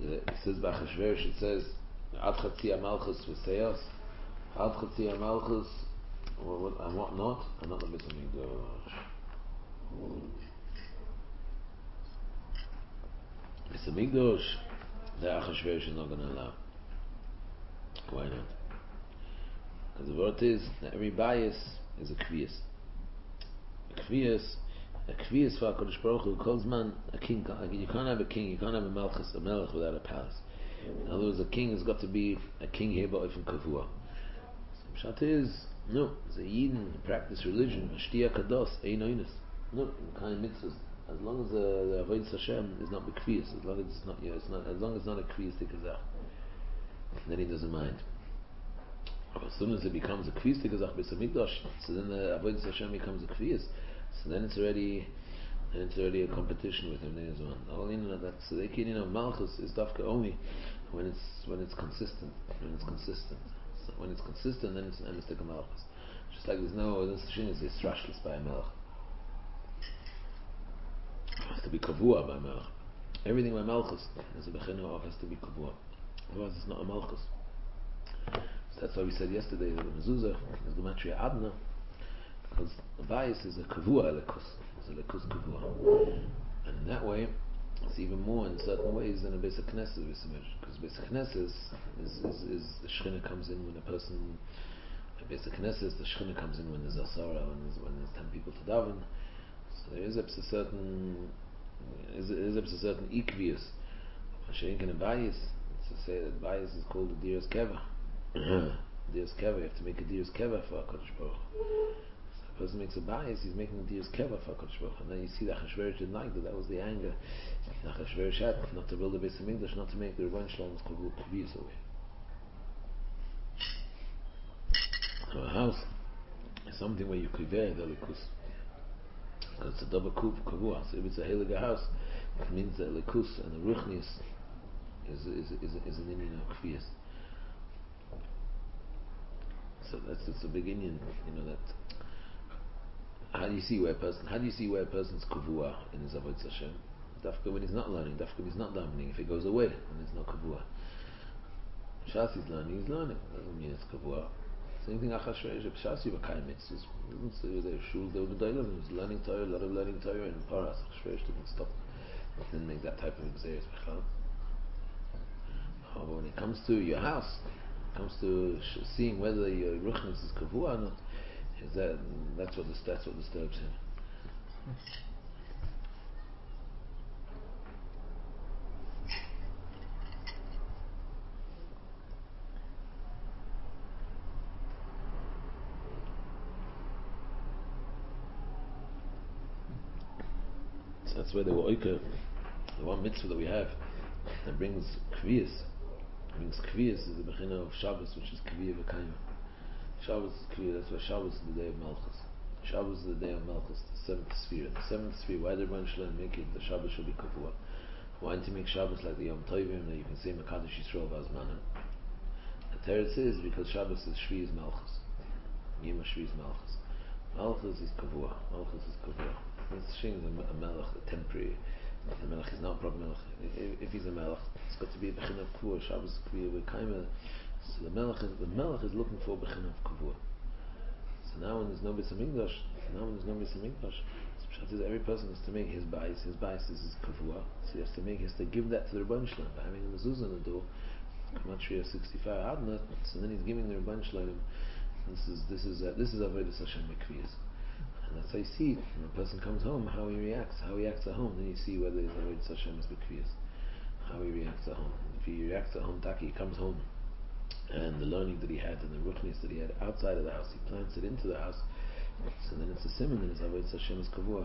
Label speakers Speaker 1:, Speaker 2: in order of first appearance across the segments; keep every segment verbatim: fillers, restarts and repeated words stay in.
Speaker 1: it says B'Achashverosh, it says Ad Chatzia Malchus V'Seyos, Ad Chatzia Malchus, and what not, and not the Beis Hamikdash. Beis Hamikdash, the Achashverosh is not going to allow. Why not? Because the word is that every bias is a kviyas. A kviyas, a kviyas for HaKadosh Baruch Hu calls man a king. You can't have a king, you can't have a malchus, a melech without a palace. In other words, a king has got to be a king here, but often kavua. So Pshat is, no, the Yidden practice religion, Shtia Kados, Ein Oinus. No, in kind of mitzvahs. As long as the, the Avodas Hashem is not bekviyas, as long as it's not, yeah, it's not, as long as it's not a kviyas tikazach, then he doesn't mind. But as soon as it becomes a kviyas tikazach Beis Hamikdash, so then the Avodas Hashem becomes a kviyas. So then it's already, then it's already a competition with him. There's one. All you know, that's the key. You know, malchus is dafka only when it's when it's consistent. When it's consistent. So when it's consistent, then it's an emistic malchus. Just like there's no this shin is strashless by a melech. It has to be kavua by melech. Everything by malchus is a bechina of has to be kavua. Otherwise, it's not a malchus. So that's why we said yesterday that the mezuzah is the matria adna. Because the bias is a kavua elekus, it's a elekus kavua, and in that way, it's even more in certain ways than a basic knesset. Because basic knesset is, is, is, is the shechina comes in when a person. A basic knesset, the shechina comes in when there's asara, when there's when there's ten people to daven. So there is a certain, is is a certain ikvius. Mashiach in a bias, to say that bias is called a diras keva. Diras keva. You have to make a diras keva for HaKadosh Baruch Hu. The person makes a bias, he's making a diras keva for HaKadosh Baruch Hu. And then you see that Achashverosh didn't like that. That was the anger. Achashverosh had not to build a Beis Hamikdash, not to make the Rebbeinu Shalom's kviyas away. So a house is something where you kiveh the likus. Because it's a double kuv kavua. So if it's a heilige house, it means that likus and the ruchnius is is is, is an Indian of kviyas. So that's it's a big Indian, you know that. How do you see where a person? How do you see where a person's kavua in his avodas Hashem? Dafka when he's not learning, dafka when he's not davening. If he goes away, then it's not kavua. Shas he's learning, he's learning. Doesn't mean it's kavua. Same thing Achashverosh. Shas you v'kayim mitzvahs. Doesn't say the shul they were doing. He was learning Torah, a lot of learning Torah, and Paras Achashverosh didn't stop. Didn't make that type of exeris b'chal. However, when it comes to your house, it comes to sh- seeing whether your ruchnis is kavua or not. Is that that's what this, that's what disturbs him. So that's where the oika, the one mitzvah that we have that brings kviyas, brings kviyas is the bechina of Shabbos, which is kviyah v'kayim. Shabbos is kviyah. That's why Shabbos is the day of Malchus. Shabbos is the day of Malchus, the seventh sphere. The seventh sphere, why did Rebbeinu Shalom make it the Shabbos should be kavua? Why didn't he make Shabbos like the Yom Tovim that you can say Mekadosh Yisrael Vazmanim? The Teretz is because Shabbos is Shvi is Malchus. Yom Shvi is Malchus. Malchus is kavua. Malchus is kavua. This thing is a, a melech, a temporary. The melech is not a proper melech. If, if he's a melech, it's got to be a bechin of kavua. Shabbos is kavua with kaima. So the melech is the melech is looking for a bechin of kavua. So now when there's no Beis Hamikdash, now when there's no Beis Hamikdash, so every person has to make his bias. His bias is his kavua. So he has to make, he has to give that to the Rebbeinu Shalom by having a mezuzah on the door. Gematria sixty-five Adna. So then he's giving the Rebbeinu Shalom. This is this is uh, this is avodas Hashem mikviyas. And that's how you see when a person comes home, how he reacts, how he acts at home. Then you see whether his avodas Hashem is mikviyas. How he reacts at home. If he reacts at home, taki, he comes home, and the learning that he had and the ruchnis that he had outside of the house, he plants it into the house. So then it's a simon, and his avodas Hashem is kavua.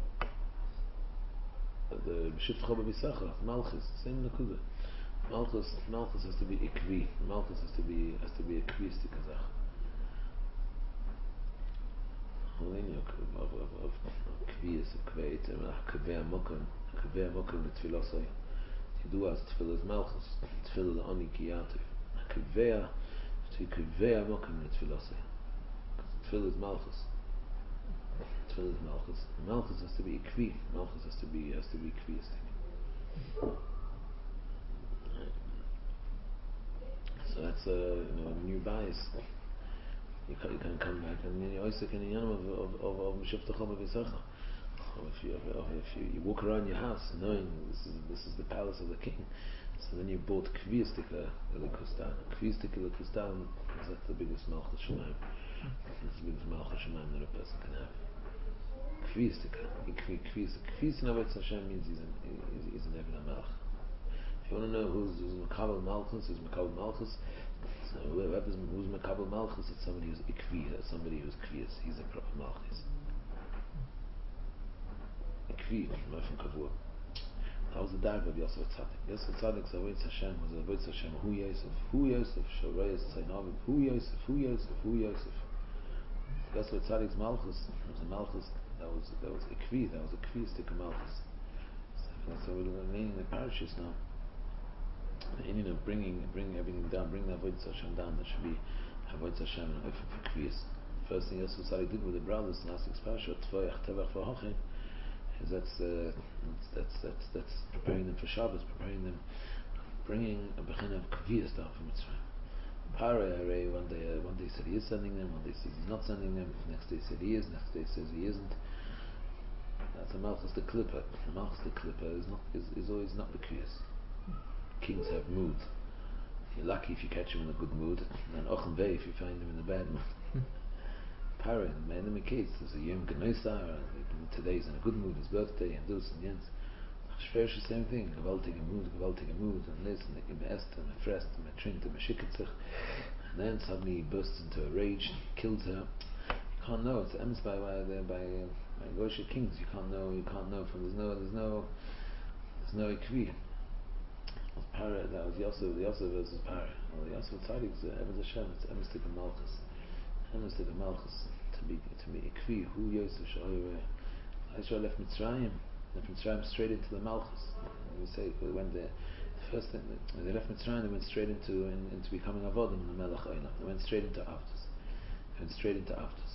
Speaker 1: The B'Shift Choba B'Sacha, Malchus, same nakuda. Malchus, Malchus has to be ikvi. Malchus has to be has to be a kvistik kazach. Holinyo of of of kvias of kveitim, kvei amokim, kvei amokim l'tfilosai. Tidu as tfilas Malchus, tfilas ani kiyativ. Kvei, to kvei amokim l'tfilosai. Tfilas Malchus. Tfilas Malchus. Malchus has to be ikvi. Malchus has to be has to be kvistik. that's a you know a new bias. You can, you can come back and you also can of of of of Mishivtachom of Yisacha. If you if you, you walk around your house knowing this is this is the palace of the king, so then you bought Kviyastika Elikustan. Kviyastika Elikustan is that's the biggest Malchus Shemaim. That's the biggest Malchus Shemaim that a person can have. Kviyastika, Kviyas in Avodas Hashem means he's an he's, he's an Eved HaMelech. If you want to know who's who's Makabel Malchus, who's Makabel Malchus, so whoever's who's Makabel Malchus, it's somebody who's Ikvi, somebody who's Kviyas. He's a proper Malchus. Ikvi, Ma'afim Kavua. That was the dark of Yosef Tzadik. Yosef Tzadik's Avodas Hashem was Avodas Hashem. Hu Yosef, Hu Yosef, Shorayas Tzainavim, Hu Yosef, Hu Yosef, Hu Yosef. Yosef Tzadik's Malchus was a Malchus that was that was Ikvi, that was a Kviyastik Malchus. So that's what we're meaning the parashas now. The meaning of bringing bringing everything down, bringing the Avodas Hashem down. There should be Avodas Hashem and Ofer for Kviyas. First thing Yosef Tzadik did with the brothers in last week's parasha, Tvoyach Tevach V'Hochin, is that's, uh, that's that's that's preparing them for Shabbos, preparing them, bringing a bechin of Kviyas down from Mitzrayim. Parei Harei one day uh, one day said he is sending them, one day says he's not sending them, next day said he is, next day says he isn't. That's a Malchus the Klippa. The Malchus the Klippa is not is, is always not the Kviyas. Kings have mood. You're lucky if you catch him in a good mood, and Ochem Vei if you find him in a bad mood. Parei, in the enemy case, there's a Yom Genoisar, today he's in a good mood, his birthday, and this and Jens. Shverish the same thing, gewaltige mood, gewaltige mood, and this, and the Ibest, and the Frest, and the Trint, and the Shikkitzich, and then suddenly he bursts into a rage, kills her. You can't know, it's ems by by by, uh, by Gosha kings, you can't know, you can't know from, there's no, there's no, there's no Ikvi. Parei, that was Yosef, the Yosef versus Parei. Well, the Yosef Tzadik is Eved Hashem, it's emes to the Malchus. Emes to the Malchus, to be, to be Ikvi, Hu Yosef Sha'oyre. Israel left Mitzrayim, left Mitzrayim straight into the Malchus. We say when the, the first thing when they left Mitzrayim, they went straight into in, into becoming Avodim in the Melech Olam. They went straight into Avdus. They went straight into Avdus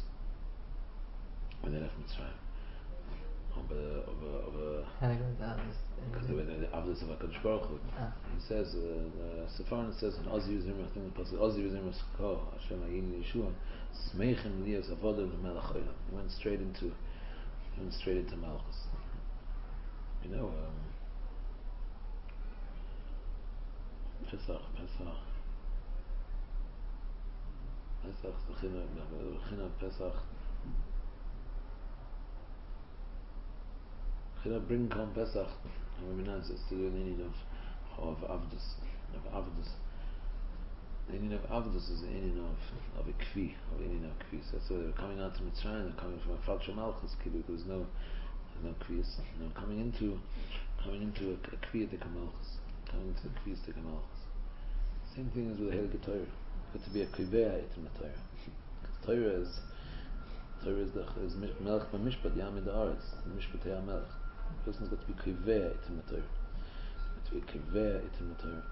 Speaker 1: when they left Mitzrayim. Of a of a of a. How they went to Avdus? Because they went to the Avdus of Hakadosh Baruch Hu. Ah. He says, uh, the Sephardim says in Ozi Yizrim, I think the pasuk Ozi Yizrim Ko Hashem Ayin Yeshua Smeichem Lias Avodim in the Melech Olam. He went straight into. Went straight into Malchus. You know, um, Pesach, Pesach, Pesach, the China of Pesach. China bring Kom Pesach. And we know it's to do an inyan of of Avdus, of Avdus. The inyan of Avdus is the inyan of of a Kvi, of inyan of Kvi. So that's why they're coming out to Mitzrayim. They're coming from a Falsha Malchus because there's no no Kviyas. No, coming into coming into a, a Kviyatik Malchus, coming into a Kviyatik Malchus. Same thing as with the Heilige Torah. Got to be a Kviyah in the Torah. Torah is Torah is the is Melech b'Mishpat Yamid Haaretz. Mishpat Hei Melech. The person's got to be Kviyah in the Torah. Got to be Kviyah in the Torah.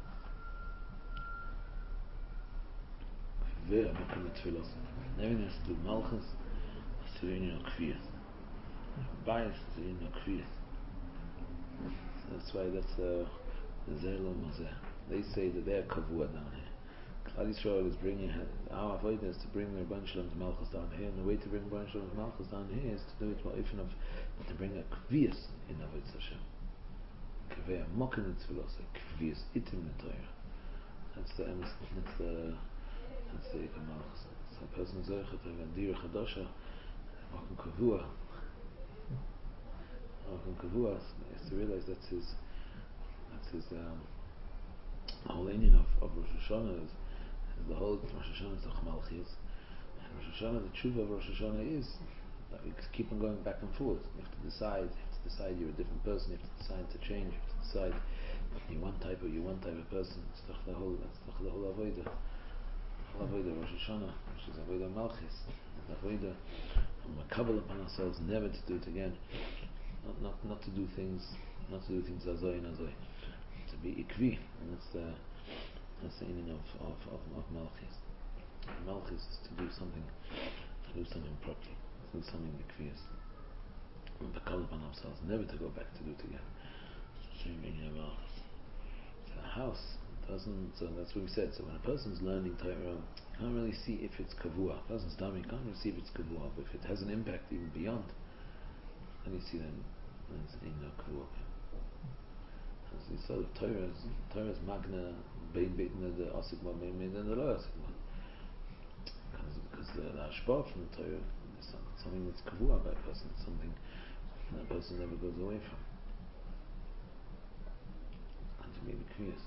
Speaker 1: Kviyah makom mitfilos. Everything has to do Malchus. Has to do in Kviyah. Bias is in a Kviyah. That's why that's the Zerlo Mazeh. They say that they're Kavua down here. Klal Yisrael is bringing our avodah is to bring the Rebbeinu Shalom's Malchus down here, and the way to bring Rebbeinu Shalom's Malchus down here is to do it even of to bring a Kviyas in Avodas Hashem. Kviyah Mokin Tzvilos, Kviyas Itim Netoyah. That's the that's the that's the Ikar Malchus. So a person Zerchet of Andir Chadosha, Mokin Kavua. Mokin Kavua is to realize that's his that's his um, the whole Indian of, of Rosh Hashanah is, is the whole Rosh Hashanah is the Chamalchis. And Rosh Hashanah, the truth of Rosh Hashanah is that we keep on going back and forth. You have to decide. You have to decide you're a different person. You have to decide to change. You have to decide you're one type of you're one type of person. It's the whole. That's the whole avodah. The whole avodah Rosh Hashanah, which is avodah Malchis. The avodah and we cover upon ourselves never to do it again. Not not not to do things. Not to do things azoi and azoi. To be ikvi, and that's the that's the meaning of of of, of Malchis. Malchis is to do something, to do something properly, to do something ikvius. And to call upon ourselves, never to go back to do it again. It's the same meaning of Malchis. So the house, person, so that's what we said. So when a person's learning Torah, you can't really see if it's kavua. A person's dummy, you can't really see if it's kavua. But if it has an impact even beyond, then you see then it's in a kavua. As you saw, the Torah is Torah is magna, bein bein the asigma, bein bein the lo asigma. Because because the hashpah from the Torah is something that's kavua by a person, something that a person never goes away from. Maybe kriyas.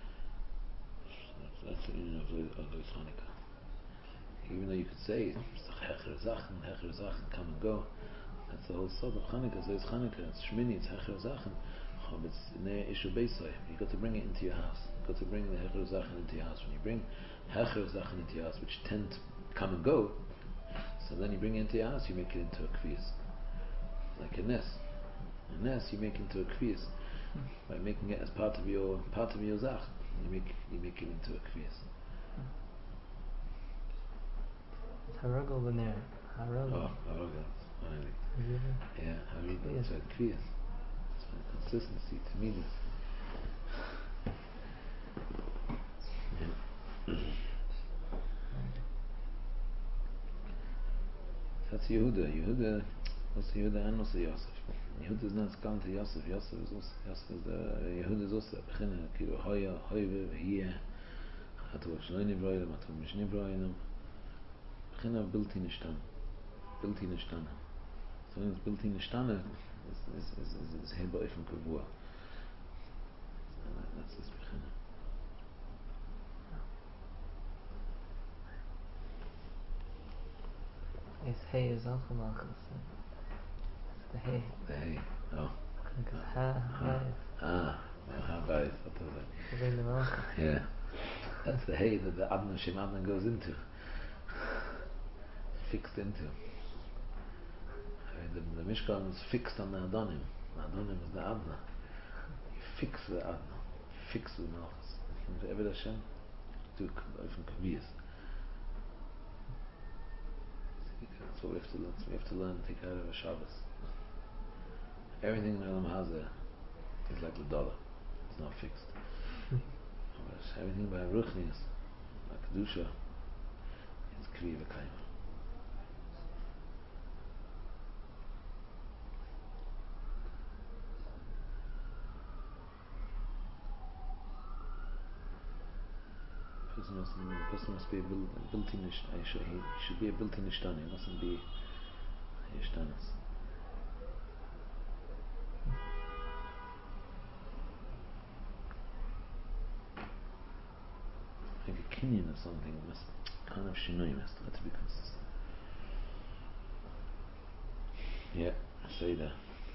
Speaker 1: That's the union of the Chanukah. Even though you could say hecher zachen, hecher zachen, come and go. That's the whole sod of Chanukah. So it's Chanukah, it's Shmini, it's hecher zachen. It's ne ishu beisai. You got to bring it into your house. You got to bring the hecher zachen into your house. When you bring hecher zachen into your house, which tend to come and go, so then you bring it into your house, you make it into a kriyas. Like a nes. A nes you make into a kriyas. By making it as part of your part of your zach, you make you make it into a kriyas.
Speaker 2: It's haragol in there. Haragol.
Speaker 1: Oh, haragol. Finally. Yeah, yeah haragol. It's a kriyas. It's a consistency to me. Yeah. That's Yehuda. Yehuda. Also Yehuda and also Yosef. Yehuda is not come to Yosef. Yosef is also Yosef is the Yehuda is also Bechina Kilo Hoya Hoyve V'Hiyeh Hatu Shlo Nivroyim Hatu Mish Nivroyim Bechina Bilti Nishtan Bilti Nishtana. So when it's Bilti Nishtana is is is is Heba Ifim Kavua. That's this Bechina.
Speaker 2: It's Hey is also Malchus. The hay.
Speaker 1: The hay. Oh.
Speaker 2: Because ha, ha.
Speaker 1: Ah. Ha, guys. Yeah. That's the hay that the Adna Shem Adna goes into. Fixed into. I mean, the, the Mishkan is fixed on the Adonim. The Adonim is the Adna. You fix the Adna. You fix the Malchus. Eved Hashem, do it from Kaviyas. That's what we have to learn. We have to learn to take out of a Shabbos. Everything in Olam Hazeh is like the dollar. It's not fixed. Everything by Ruchnius, like Kedusha, it's Kli V'Kayim. The person must be a built-in Nishtana. He should be a built-in Nishtana. He mustn't be a Yishtanas. Like a Kenyan or something must kind of Shinoi must have to be consistent. Yeah, say that.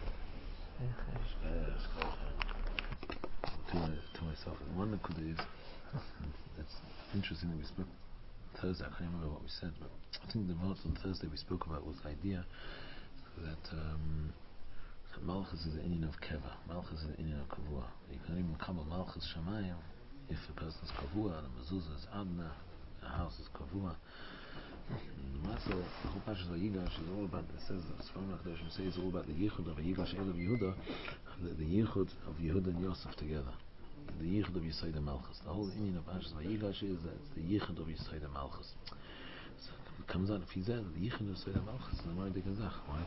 Speaker 1: To, my, to myself, one that could is that's interesting that we spoke Thursday. I can't remember what we said, but I think the verse on Thursday we spoke about was the idea that um, that Malchus is the Indian of Keva. Malchus is the Indian of Kavua. You can't even come a Malchus Shamayim if a person is Kavua, the mezuzah is Adna, the house is Kavua. So the whole passage of Yigash is all about, it says, the Sfarim HaKadoshim say it's all about the Yichud of Yigash El of Yehuda, the, the Yichud of Yehuda and Yosef together. The Yichud of Yisayda Malchus. The whole Indian of Pashas Vayigash is that it's the Yichud of Yisayda Malchus. So it comes out, if he's there, the Yichud of Yisayda Malchus, then why did Gezach? Why?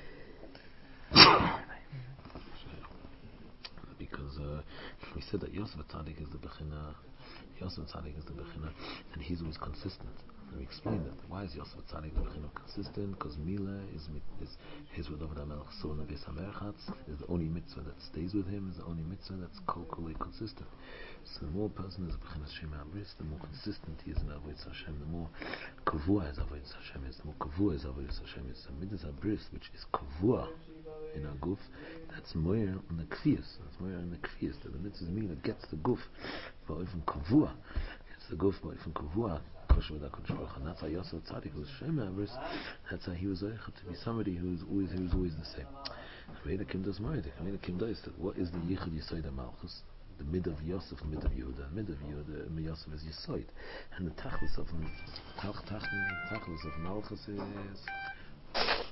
Speaker 1: Because uh, we said that Yosef Tzadik is the Bechina, Yosef Tzadik is the Bechina, and he's always consistent. And we explained that. Why is Yosef Tzadik the Bechina consistent? Because Mila is, is his with David HaMelech so in the Beis HaMerchatz is the only mitzvah that stays with him, is the only mitzvah that's kol-kolei consistent. So the more a person is a Bechina Shema Abris, the more consistent he is in Avodas Hashem, the more kavua is Avodas Hashem is, the more kavua is Avodas Hashem is. The Midas Abris, which is kavua in our guf, that's moyer on the kfiyas. That's moyer on the kfiyas. That the mitzvah Mila gets the guf, but even kavua gets the guf, but even kavua. And that's how Yosef Tzadik was Shema Abris. That's how he was able to be somebody who was always who was always the same. Reina Kim does Moedik. Reina Kim does that. What is the Yichud Yisayda Malchus? The mid of Yosef, the mid of Yehuda. The mid of Yehuda, Yosef is Yisoid, and the Tachlis of Tachlis of Malchus is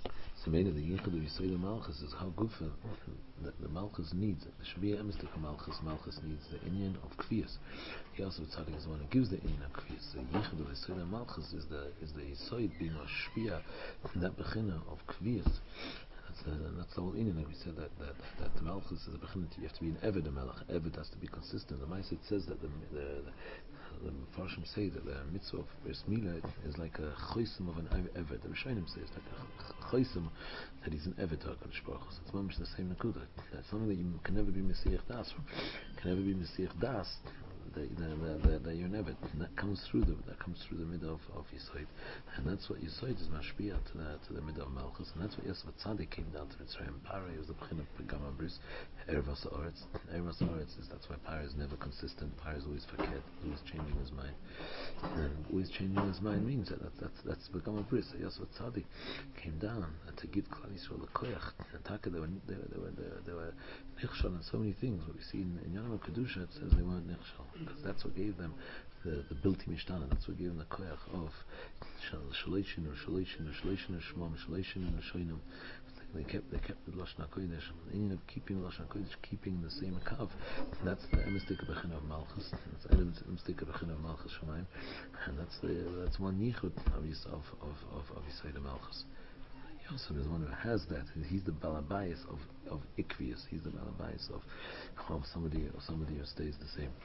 Speaker 1: So maybe the yichud of Yisrael the Malchus is how good for the, the Malchus needs it. There should be a mystic of Malchus. Malchus needs the inyan of Kviyas. The Yosef Tzaddik is the one who gives the inyan of Kviyas. The yichud of Yisrael the Malchus is the is the Yisoid being a shpia, that bechina of Kviyas. That's the, that's the whole inyan. Like we said that that, that the Malchus is a bechina. You have to be an Eved, a Melech. Eved has to be consistent. The Ma'aser says that the the, the the Mepharshim say that the mitzvah of Bris Milah is like a chosim of an Eved. The Rishonim say it's like a chosim that he's an Eved to HaKadosh Baruch Hu. So it's mamish the same nakuda. That's something that you can never be Mesiach Das. Can never be Mesiach Das. That you're an Eved. And that comes through the that comes through the middle of, of Yisoid. And that's what Yisoid is mashpia to the to the middle of Malchus. And that's what Yosef Tzaddik came down to Mitzrayim. Parei was the b'chin of Pegama Bris. Ervas Haaretz. Ervas Haaretz is that's why Parei is never consistent. Parei is always forget, always changing his mind. And always changing his mind means that that's that's that's Pegama Bris. Yosef Tzaddik came down to give Klal Yisrael the koyach. And Taka they were they were they were they were nichshal in so many things. What we see in, in Yom Kedusha, it says they weren't nichshal. Because that's what gave them the the built mishtana. That's what gave them the koyach of shalishin or shalishin or shalishin or shmam shalishin and shoinim. They kept they kept the lashon hakodesh. The meaning of keeping the lashon hakodesh, keeping the same kav. That's the emistik bechin of malchus. That's the emistik bechin of malchus shemaim, and that's the that's one yichud of of of of of Yisrael malchus. Yosef is one who has that. He's the balabayas of of ikvius. He's the balabayas of of somebody or somebody who stays the same.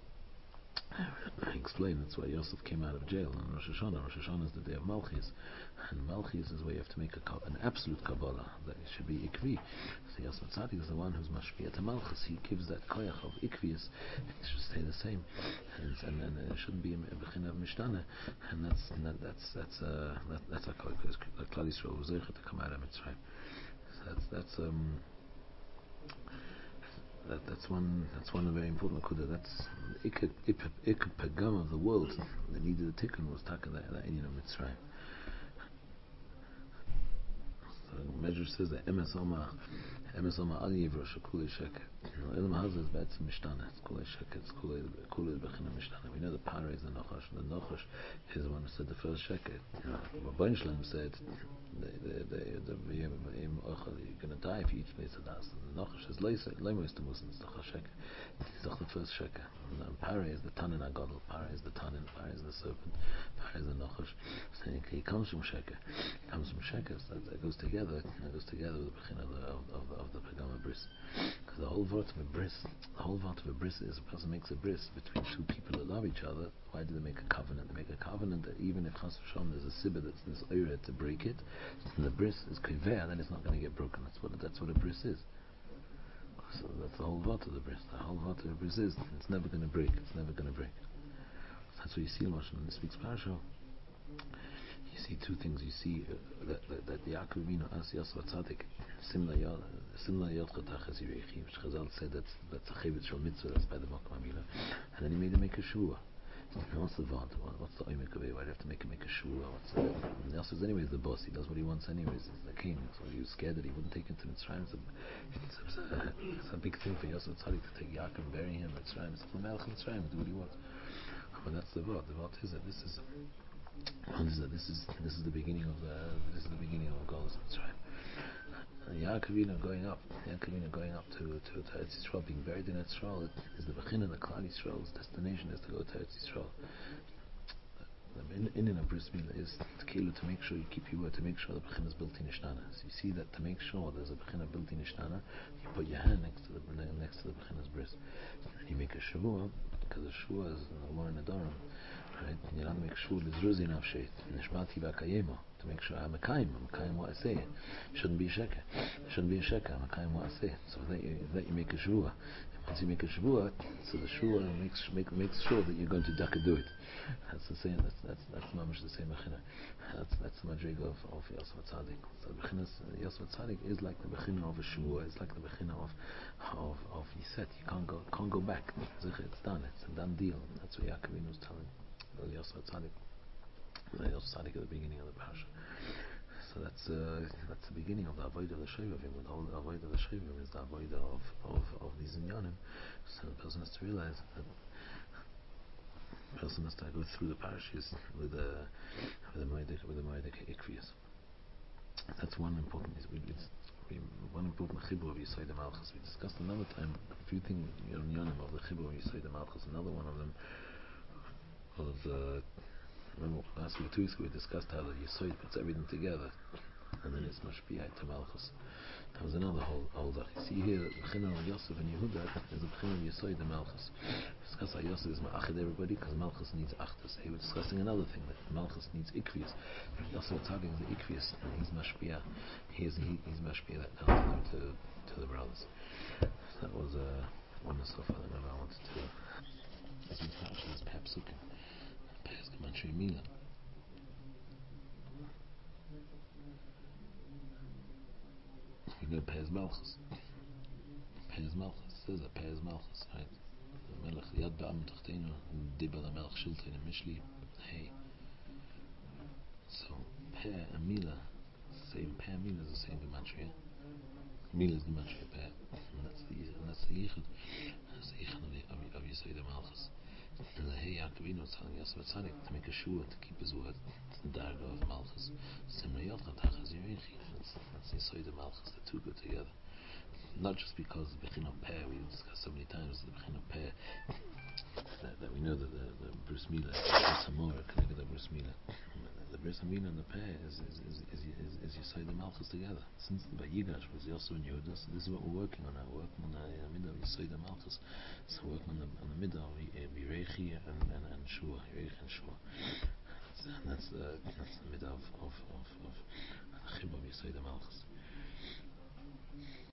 Speaker 1: I explained that's why Yosef came out of jail on Rosh Hashanah. Rosh Hashanah is the day of Malchus, and Malchus is where you have to make a, an absolute Kabbalah that it should be Ikvi. So Yosef Tzaddik is the one who's mashpia to Malchus. He gives that koyach of Ikvius. It should stay the same, and and, and it shouldn't be a bechin of Mishtana. And that's that, that's that's uh, that, that's a koyach because Klal Yisrael was zeicher to come out of Mitzrayim. So that's that's um. That, that's one. That's one very important kuda. That's ikad ikad pagam of the world that needed a tikkun was taka that that Indian of Mitzrayim. So the Medrash says that emes oma emes oma al yivra shekuli sheket. Elam hazeh is be'etzem mishtana. It's kuli sheket. It's kuli kuli bechina mishtana. We know the parah is the nochash. The nochash is the one who said the first sheket. Rabban Shalom said the the the the you're going to die if you eat place of das. The nochash is leimos to muslims. The chashek is the first sheket. And parah is the tanin agadol. Parah is the tanin. Parah is the serpent. Parah is the nochash. So he comes from sheket. He comes from sheket. So that goes together. That goes together with the bechina of the of the, of the pagama bris. Because the whole vort of a bris, the whole vort of a bris is a person makes a bris between two people that love each other. Why do they make a covenant? They make a covenant that even if chas v'shalom there's a sibah that's this oira to break it, and the bris is kiver, then it's not going to get broken. That's what that's what a bris is. So that's the whole vort of the bris. The whole vort of the bris is it's never going to break. It's never going to break. So that's what you see in this week's parasha. You see two things. You see uh, that, that, that the Yaakov Avinu asked Yosef Tzaddik, similar similar Yotchatach as Yirechi, which Chazal said that's that's a chayvit shel mitzvah, that's by the Makom Amila, and then he made him make a shua. What's the vod? What's the oimek of it? Why do you have to make him make a shua? What's the? And Yosef is anyways the boss. He does what he wants anyways. He's the king. So he was scared that he wouldn't take him to Mitzrayim. It's a, it's a, it's a big thing for Yosef Tzaddik to take Yaakov and bury him at Mitzrayim. It's the Melech Mitzrayim, do what he wants. But that's the vod. The vod is that this is. This is, this is this is the beginning of the this is the beginning of Golus Mitzrayim. Yaakov Avinu going up, Yaakov Avinu going up to to, to Eretz Yisrael, being buried in Eretz Yisrael is the Bechina, the Klal Yisrael's destination is to go to Eretz Yisrael. In in a bris milah is to to make sure you keep your word, to make sure the Bechina is built in Ishtana. So you see that to make sure there's a Bechina built in Ishtana, you put your hand next to the next to the Bechina's bris, and you make a shavua because the shavua is the one in the Durham. Right? You don't make sure it's ruzi nafshet. Nishmati b'kayemo to make sure I'm a kaim. I'm a kaim what I say. Shouldn't be a sheka. Shouldn't be a sheka. I'm a kaim what I say. So that you that you make a shvua. Once you make a shvua, so the shvua makes make makes sure that you're going to daka do it. That's the same. That's that's that's mamish the same bechina. That's that's the madriga of of Yosef Tzaddik. So the bechina Yosef Tzaddik is like the bechina of a shvua. It's like the bechina of of of Yiset. You can't go can't go back. It's done. It's a done deal. That's what Yaakov Avinu was telling Yosef Tzaddik. Yosef Tzaddik at the beginning of the parasha. So that's uh, that's the beginning of the avodah of the Shovavim. The whole avodah of the Shovavim is the avodah of of of these inyanim. So the person has to realize that the person has to go through the parashas with the with the moedik with the moedik ikvius. That's one important. It's, it's one important chibur of Yisod Malchus. We discussed another time a few things in Yonim of the chibur of Yisod Malchus. Another one of them was uh, remember last week, two weeks ago, we discussed how the Yisod puts everything together, and then it's mashpiyah to Malchus. That was another whole holder. You see here, the B'china of Yosef and Yehuda is the B'china of Yisod and Malchus. We discussed how Yosef is ma'achid everybody because Malchus needs achdus. He was discussing another thing, that Malchus needs ikvius. Yosef Tzaddik is the ikvius, and he's mashpiyah. He is, he, he's mashpiyah that down to, to the brothers. So that was uh, one of the stuff I don't know I wanted to. This is Parshas Pepsukim. Pez Gematria Mila. We know Pez Malchus. Pez Malchus says a Pez Malchus, right? Melech Yad Ba'am Tachtenu Dibba the Melech Shiltein and Mishli. Hey. So Pe and Mila, same Pe and Mila is the same Gematria. Mila is Gematria Pe, and that's the and that's the Yichud. That's the Yichud of the of Yisod Malchus. And the Hey Yaakov was telling Yosef Tzaddik to make a shua to keep his word. It's the Darga of Malchus. Simra Yotcha Tachas Yerechi. That's that's Yisod Malchus. The two go together. Not just because the Bechin of Peh, we discussed so many times the Bechin of Peh, that, that we know that the, the Bris Milah, the Samora connected the Bris Milah. The Bris Milah and the Peh is is is is is, is Yisod Malchus together. Since the Vayigash was also in Yehuda, so this is what we're working on now. We're working on the uh, middle of Yisod Malchus. So we're working on the on the middle of Yirechi and and and Shua, Yirechi and Shua. And that's the that's the middle of of of of the Chibur of Yisod Malchus.